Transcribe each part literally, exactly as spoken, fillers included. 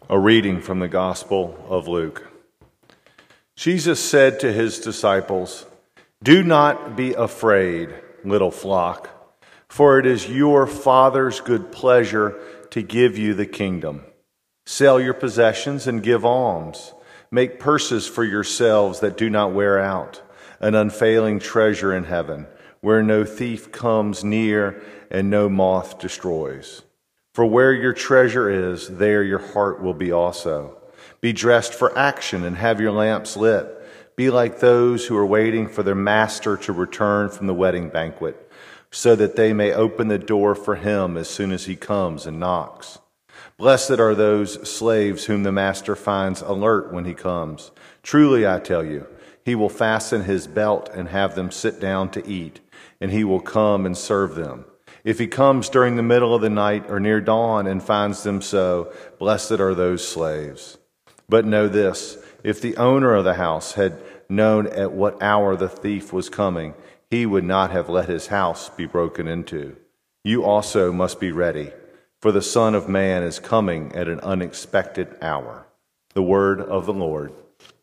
A reading from the Gospel of Luke. Jesus said to his disciples, "Do not be afraid, little flock, for it is your Father's good pleasure to give you the kingdom. Sell your possessions and give alms. Make purses for yourselves that do not wear out, an unfailing treasure in heaven, where no thief comes near and no moth destroys. For where your treasure is, there your heart will be also. Be dressed for action and have your lamps lit. Be like those who are waiting for their master to return from the wedding banquet, so that they may open the door for him as soon as he comes and knocks. Blessed are those slaves whom the master finds alert when he comes. Truly, I tell you, he will fasten his belt and have them sit down to eat, and he will come and serve them. If he comes during the middle of the night or near dawn and finds them so, blessed are those slaves. But know this, if the owner of the house had known at what hour the thief was coming, he would not have let his house be broken into. You also must be ready, for the Son of Man is coming at an unexpected hour." The word of the Lord.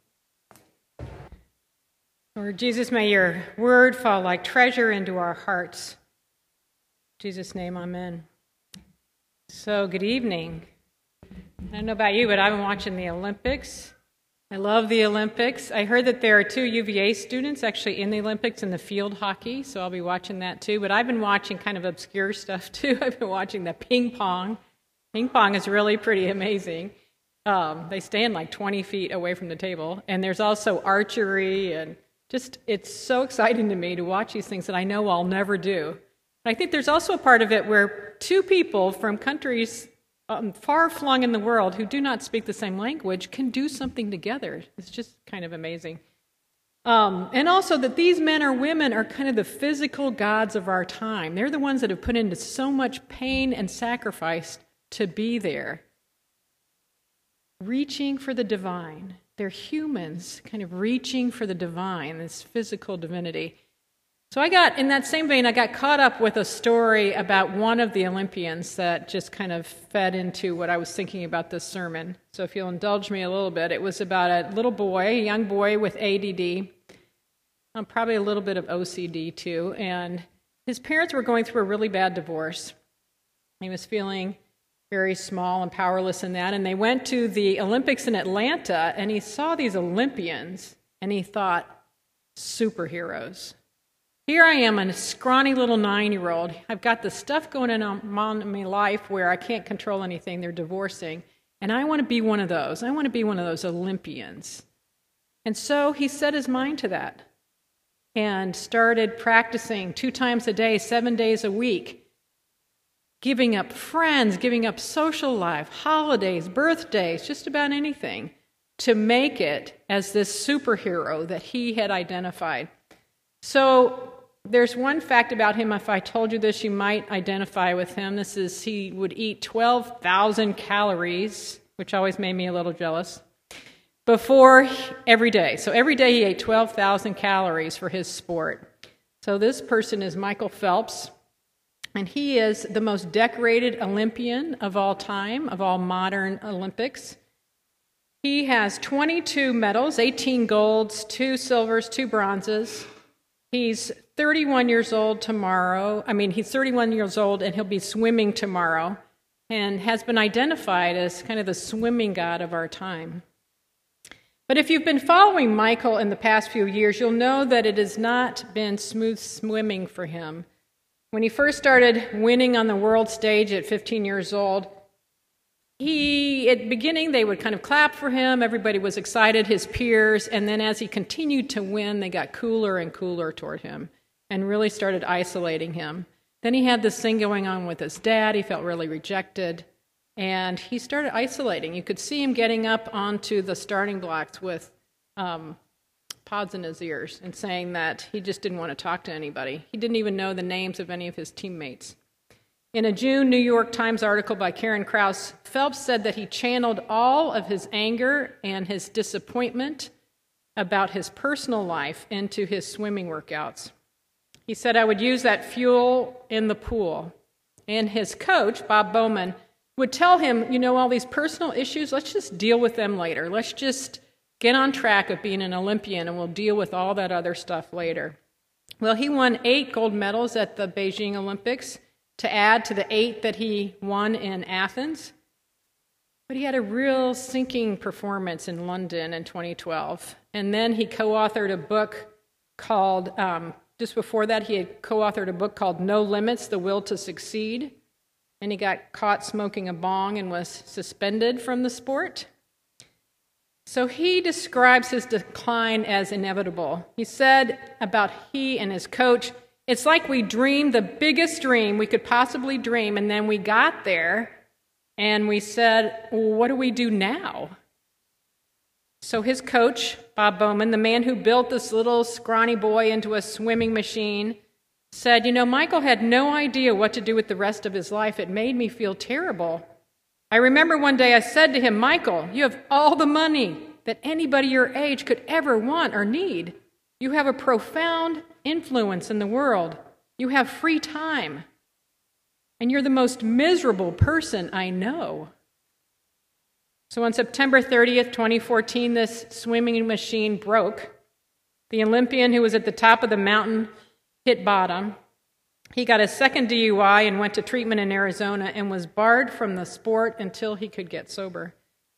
Lord Jesus, may your word fall like treasure into our hearts. In Jesus' name, amen. So, good evening. I don't know about you, but I've been watching the Olympics. I love the Olympics. I heard that there are two U V A students actually in the Olympics in the field hockey, so I'll be watching that too. But I've been watching kind of obscure stuff too. I've been watching the ping pong. Ping pong is really pretty amazing. Um, they stand like twenty feet away from the table. And there's also archery, and just, it's so exciting to me to watch these things that I know I'll never do. But I think there's also a part of it where two people from countries um, far-flung in the world who do not speak the same language can do something together. It's just kind of amazing. Um, and also that these men or women are kind of the physical gods of our time. They're the ones that have put into so much pain and sacrifice to be there, reaching for the divine. They're humans kind of reaching for the divine, this physical divinity. So I got, in that same vein, I got caught up with a story about one of the Olympians that just kind of fed into what I was thinking about this sermon. So if you'll indulge me a little bit, it was about a little boy, a young boy with A D D, um, probably a little bit of O C D too, and his parents were going through a really bad divorce. He was feeling very small and powerless in that, and they went to the Olympics in Atlanta, and he saw these Olympians, and he thought, superheroes. Here I am, a scrawny little nine-year-old. I've got the stuff going on in my life where I can't control anything. They're divorcing, and I want to be one of those. I want to be one of those Olympians. And so he set his mind to that and started practicing two times a day, seven days a week, giving up friends, giving up social life, holidays, birthdays, just about anything, to make it as this superhero that he had identified. So there's one fact about him, if I told you this, you might identify with him. This is he would eat twelve thousand calories, which always made me a little jealous, before every day. So every day he ate twelve thousand calories for his sport. So this person is Michael Phelps. And he is the most decorated Olympian of all time, of all modern Olympics. He has twenty-two medals, eighteen golds, two silvers, two bronzes. He's thirty-one years old tomorrow. I mean, he's thirty-one years old, and he'll be swimming tomorrow, and has been identified as kind of the swimming god of our time. But if you've been following Michael in the past few years, you'll know that it has not been smooth swimming for him. When he first started winning on the world stage at fifteen years old, he, at the beginning, they would kind of clap for him. Everybody was excited, his peers. And then as he continued to win, they got cooler and cooler toward him and really started isolating him. Then he had this thing going on with his dad. He felt really rejected. And he started isolating. You could see him getting up onto the starting blocks with um, pods in his ears and saying that he just didn't want to talk to anybody. He didn't even know the names of any of his teammates. In a June New York Times article by Karen Krauss, Phelps said that he channeled all of his anger and his disappointment about his personal life into his swimming workouts. He said, "I would use that fuel in the pool." And his coach, Bob Bowman, would tell him, you know, all these personal issues, let's just deal with them later. Let's just get on track of being an Olympian, and we'll deal with all that other stuff later. Well, he won eight gold medals at the Beijing Olympics to add to the eight that he won in Athens. But he had a real sinking performance in London in twenty twelve. And then he co-authored a book called, um, just before that, he had co-authored a book called No Limits, The Will to Succeed. And he got caught smoking a bong and was suspended from the sport. So he describes his decline as inevitable. He said about he and his coach, it's like we dreamed the biggest dream we could possibly dream, and then we got there, and we said, well, what do we do now? So his coach, Bob Bowman, the man who built this little scrawny boy into a swimming machine, said, you know, Michael had no idea what to do with the rest of his life. It made me feel terrible. I remember one day I said to him, Michael, you have all the money that anybody your age could ever want or need. You have a profound influence in the world. You have free time. And you're the most miserable person I know. So on September thirtieth, twenty fourteen, this swimming machine broke. The Olympian who was at the top of the mountain hit bottom. He got a second D U I and went to treatment in Arizona and was barred from the sport until he could get sober.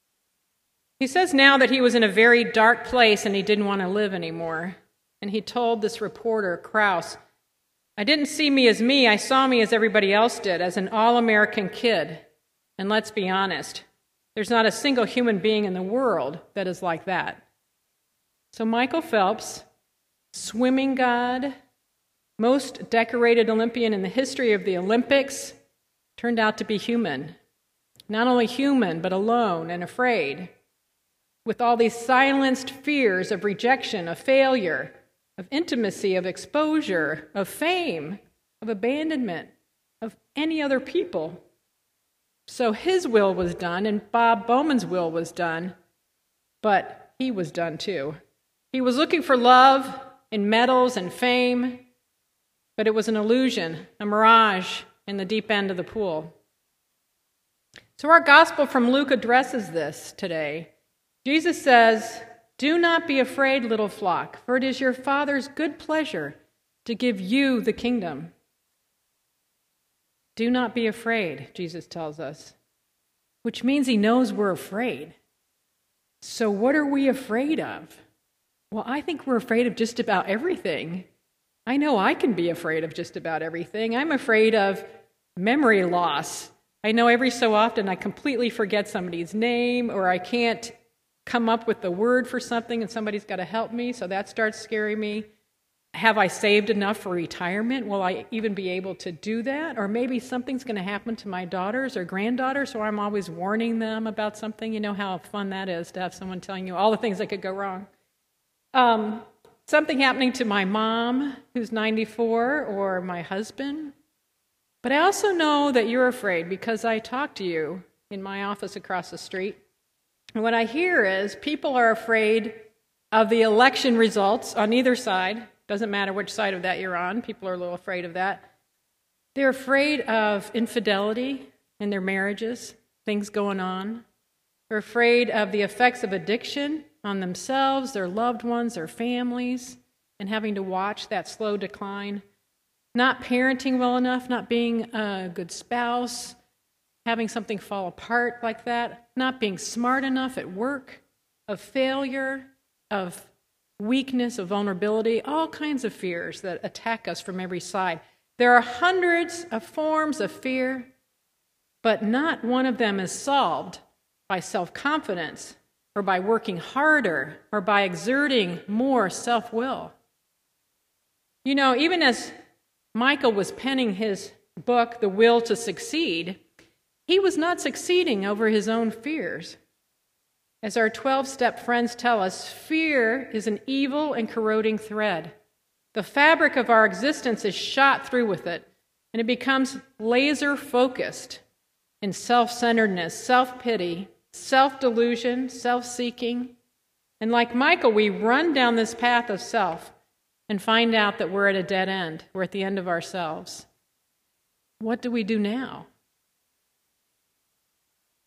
He says now that he was in a very dark place and he didn't want to live anymore. And he told this reporter, Krause, I didn't see me as me, I saw me as everybody else did, as an all-American kid. And let's be honest, there's not a single human being in the world that is like that. So Michael Phelps, swimming god, most decorated Olympian in the history of the Olympics, turned out to be human. Not only human, but alone and afraid, with all these silenced fears of rejection, of failure, of intimacy, of exposure, of fame, of abandonment, of any other people. So his will was done, and Bob Bowman's will was done, but he was done too. He was looking for love in medals and fame, but it was an illusion, a mirage in the deep end of the pool. So our gospel from Luke addresses this today. Jesus says, do not be afraid, little flock, for it is your Father's good pleasure to give you the kingdom. Do not be afraid, Jesus tells us, which means he knows we're afraid. So what are we afraid of? Well, I think we're afraid of just about everything. I know I can be afraid of just about everything. I'm afraid of memory loss. I know every so often I completely forget somebody's name, or I can't come up with the word for something and somebody's got to help me, so that starts scaring me. Have I saved enough for retirement? Will I even be able to do that? Or maybe something's going to happen to my daughters or granddaughters, so I'm always warning them about something. You know how fun that is to have someone telling you all the things that could go wrong. Um, something happening to my mom, who's ninety-four, or my husband. But I also know that you're afraid because I talk to you in my office across the street. And what I hear is people are afraid of the election results on either side. Doesn't matter which side of that you're on. People are a little afraid of that. They're afraid of infidelity in their marriages, things going on. They're afraid of the effects of addiction on themselves, their loved ones, their families, and having to watch that slow decline. Not parenting well enough, not being a good spouse, having something fall apart like that, not being smart enough at work, of failure, of weakness, of vulnerability, all kinds of fears that attack us from every side. There are hundreds of forms of fear, but not one of them is solved by self-confidence or by working harder or by exerting more self-will. You know, even as Michael was penning his book, The Will to Succeed, he was not succeeding over his own fears. As our twelve-step friends tell us, fear is an evil and corroding thread. The fabric of our existence is shot through with it, and it becomes laser-focused in self-centeredness, self-pity, self-delusion, self-seeking. And like Michael, we run down this path of self and find out that we're at a dead end. We're at the end of ourselves. What do we do now?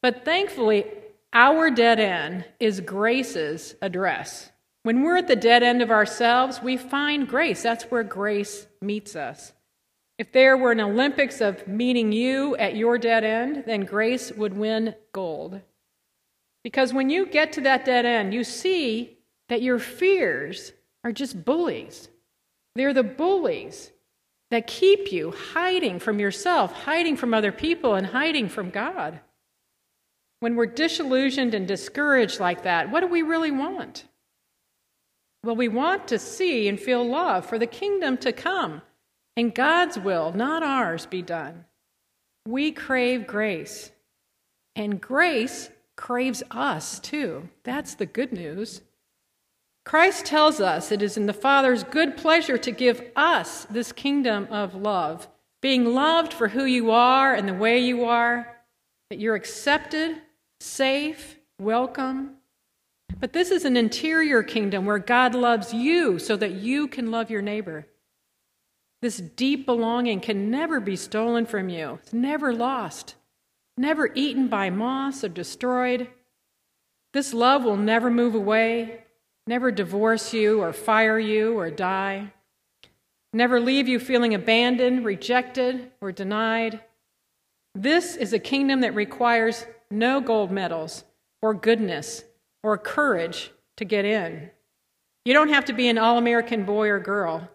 But thankfully, our dead end is grace's address. When we're at the dead end of ourselves, we find grace. That's where grace meets us. If there were an Olympics of meeting you at your dead end, then grace would win gold. Because when you get to that dead end, you see that your fears are just bullies. They're the bullies that keep you hiding from yourself, hiding from other people, and hiding from God. When we're disillusioned and discouraged like that, what do we really want? Well, we want to see and feel love for the kingdom to come, and God's will, not ours, be done. We crave grace, and grace craves us too. That's the good news. Christ tells us it is in the Father's good pleasure to give us this kingdom of love, being loved for who you are and the way you are, that you're accepted, safe, welcome. But this is an interior kingdom where God loves you so that you can love your neighbor. This deep belonging can never be stolen from you. It's never lost, never eaten by moths or destroyed. This love will never move away, never divorce you or fire you or die, never leave you feeling abandoned, rejected, or denied. This is a kingdom that requires no gold medals or goodness or courage to get in. You don't have to be an all-American boy or girl.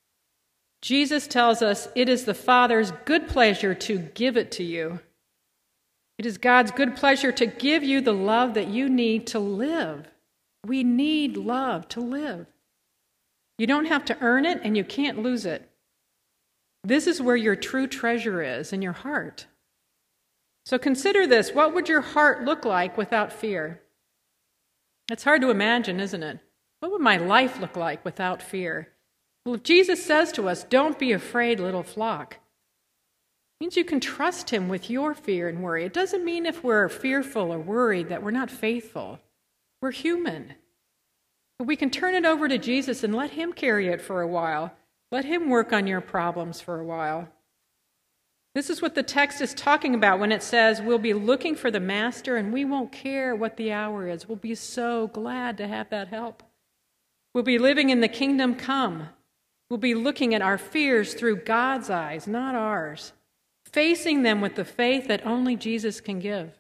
Jesus tells us it is the Father's good pleasure to give it to you. It is God's good pleasure to give you the love that you need to live. We need love to live. You don't have to earn it, and you can't lose it. This is where your true treasure is, in your heart. So consider this. What would your heart look like without fear? It's hard to imagine, isn't it? What would my life look like without fear? Well, if Jesus says to us, "Don't be afraid, little flock," it means you can trust him with your fear and worry. It doesn't mean if we're fearful or worried that we're not faithful. We're human. But we can turn it over to Jesus and let him carry it for a while. Let him work on your problems for a while. This is what the text is talking about when it says we'll be looking for the Master and we won't care what the hour is. We'll be so glad to have that help. We'll be living in the kingdom come. We'll be looking at our fears through God's eyes, not ours, facing them with the faith that only Jesus can give.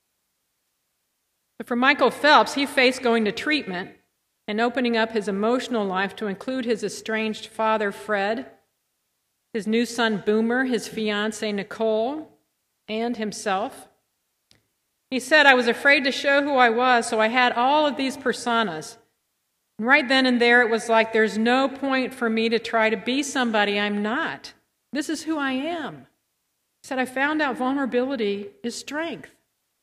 But for Michael Phelps, he faced going to treatment and opening up his emotional life to include his estranged father, Fred, his new son, Boomer, his fiancée, Nicole, and himself. He said, "I was afraid to show who I was, so I had all of these personas. And right then and there, it was like there's no point for me to try to be somebody I'm not. This is who I am." He said, "I found out vulnerability is strength."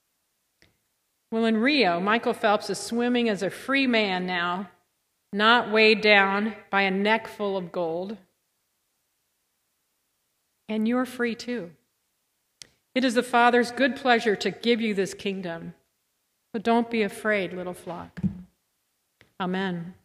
Well, in Rio, Michael Phelps is swimming as a free man now, not weighed down by a neck full of gold. And you're free too. It is the Father's good pleasure to give you this kingdom. So don't be afraid, little flock. Amen.